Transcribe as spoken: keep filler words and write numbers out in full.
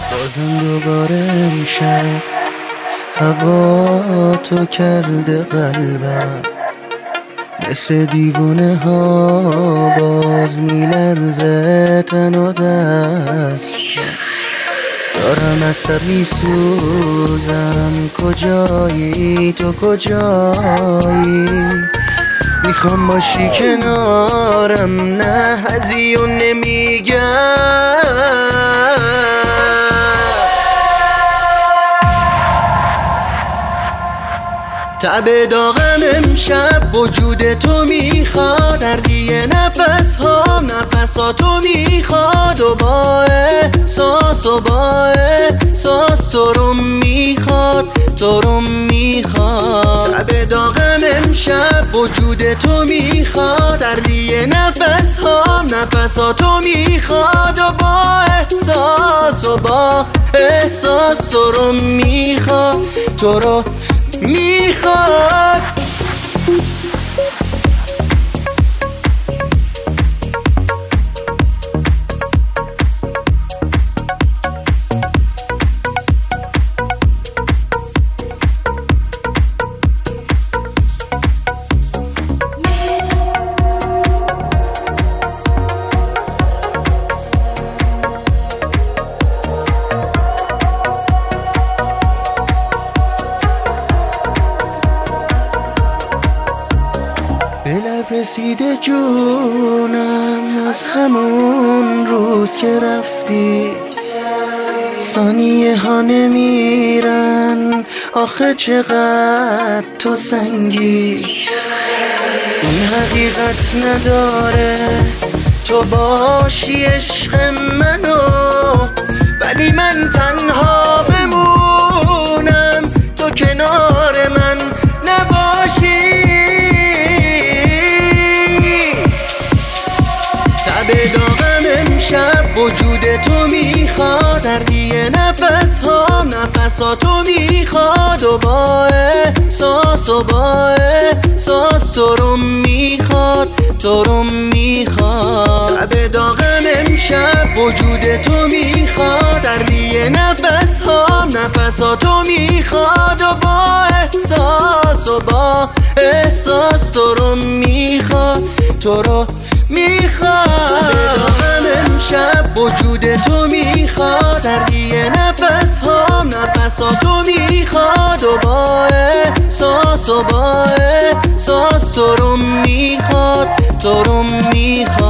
بازم دوباره امشب هوا تو کرده قلبم، مثل دیوونه ها باز میلرزه تن و دست. دارم از تب میسوزم، کجایی تو کجایی؟ میخوام باشی کنارم، نه هزیون نمیگم. تب داغم امشب وجود تو میخواد، سردی نفس ها نفساتو میخواد، و با احساس و با احساس تو رو میخواد، تو رو میخواد. تب داغم امشب وجود تو میخواد، سردی نفس ها نفساتو میخواد، و با احساس و با احساس تو رو میخواد، تو رو میخواد. به لب رسیده جونم از همون روز که رفتی، ثانیه ها نمیرن آخه چقدر تو سنگی. این حقیقت نداره تو باشی عشق منو، ولی من تنها بمونم تو کنار من نباشی. تب داغم امشب وجود تو میخواد، سردی نفس ها نفساتو میخواد، و با احساس و با احساس تو رو میخواد، تو رو میخواد. تب داغم امشب وجود تو میخواد، سردی نفس ها نفساتو میخواد، و با احساس و با احساس تو رو میخواد، تو رو میخواد. داغم امشب وجود تو میخواد، سردی نفس ها نفساتو میخواد، و با احساس و با احساس تو رو میخواد، تو رو میخواد.